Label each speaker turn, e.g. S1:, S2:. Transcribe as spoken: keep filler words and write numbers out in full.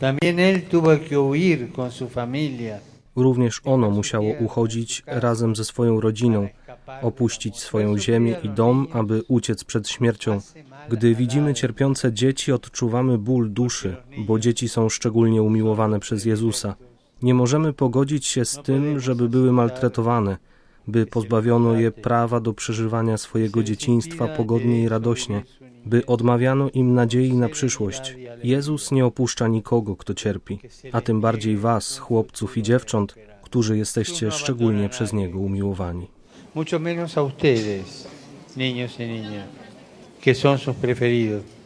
S1: También él tuvo que huir con su familia.
S2: Również ono musiało uchodzić razem ze swoją rodziną, opuścić swoją ziemię i dom, aby uciec przed śmiercią. Gdy widzimy cierpiące dzieci, odczuwamy ból duszy, bo dzieci są szczególnie umiłowane przez Jezusa. Nie możemy pogodzić się z tym, żeby były maltretowane, by pozbawiono je prawa do przeżywania swojego dzieciństwa pogodnie i radośnie, by odmawiano im nadziei na przyszłość. Jezus nie opuszcza nikogo, kto cierpi, a tym bardziej was, chłopców i dziewcząt, którzy jesteście szczególnie przez Niego umiłowani.
S1: Mucho menos a ustedes, niños y niñas, que son sus preferidos.